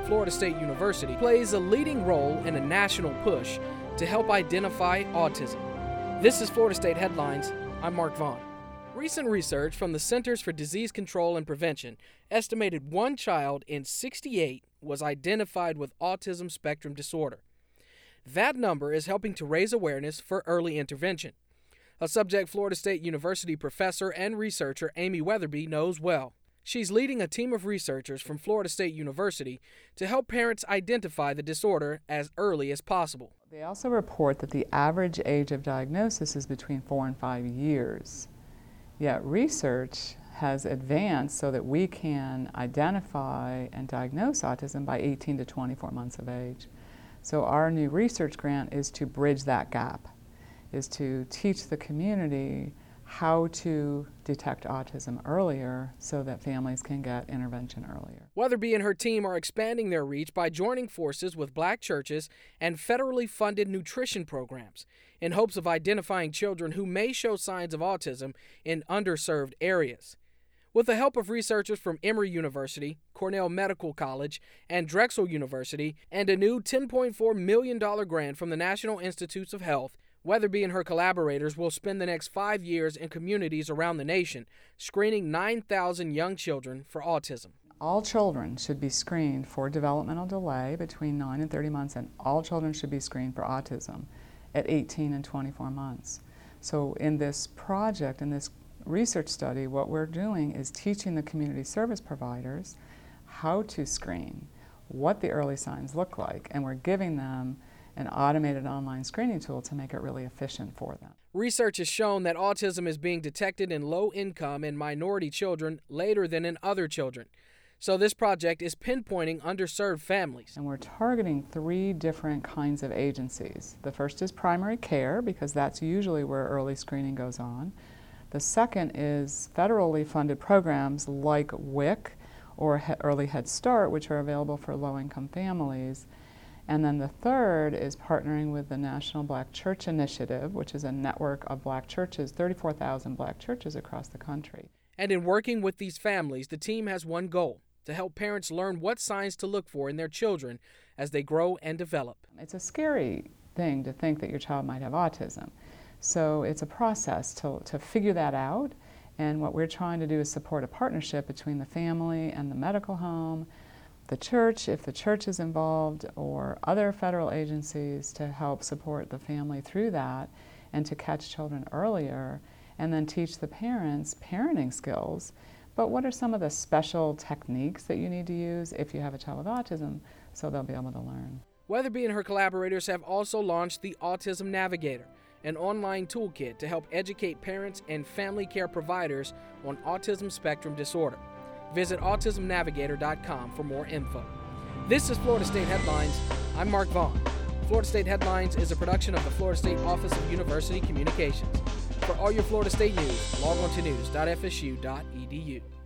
Florida State University plays a leading role in a national push to help identify autism. This is Florida State Headlines. I'm Mark Vaughn. Recent research from the Centers for Disease Control and Prevention estimated one child in 68 was identified with autism spectrum disorder. That number is helping to raise awareness for early intervention, a subject Florida State University professor and researcher Amy Weatherby knows well. She's leading a team of researchers from Florida State University to help parents identify the disorder as early as possible. They also report that the average age of diagnosis is between 4 and 5 years. Yet research has advanced so that we can identify and diagnose autism by 18 to 24 months of age. So our new research grant is to bridge that gap, is to teach the community how to detect autism earlier so that families can get intervention earlier. Weatherby and her team are expanding their reach by joining forces with Black churches and federally funded nutrition programs in hopes of identifying children who may show signs of autism in underserved areas. With the help of researchers from Emory University, Cornell Medical College, and Drexel University, and a new $10.4 million grant from the National Institutes of Health, Weatherby and her collaborators will spend the next 5 years in communities around the nation screening 9,000 young children for autism. All children should be screened for developmental delay between 9 and 30 months, and all children should be screened for autism at 18 and 24 months. So in this project, in this research study, what we're doing is teaching the community service providers how to screen, what the early signs look like, and we're giving them an automated online screening tool to make it really efficient for them. Research has shown that autism is being detected in low-income and minority children later than in other children. So this project is pinpointing underserved families. And we're targeting 3 different kinds of agencies. The first is primary care, because that's usually where early screening goes on. The second is federally funded programs like WIC or Early Head Start, which are available for low-income families. And then the third is partnering with the National Black Church Initiative, which is a network of Black churches, 34,000 Black churches across the country. And in working with these families, the team has one goal: to help parents learn what signs to look for in their children as they grow and develop. It's a scary thing to think that your child might have autism. So it's a process to figure that out. And what we're trying to do is support a partnership between the family and the medical home, the church, if the church is involved, or other federal agencies to help support the family through that and to catch children earlier, and then teach the parents parenting skills. But what are some of the special techniques that you need to use if you have a child with autism so they'll be able to learn? Weatherby and her collaborators have also launched the Autism Navigator, an online toolkit to help educate parents and family care providers on autism spectrum disorder. Visit autismnavigator.com for more info. This is Florida State Headlines. I'm Mark Vaughn. Florida State Headlines is a production of the Florida State Office of University Communications. For all your Florida State news, log on to news.fsu.edu.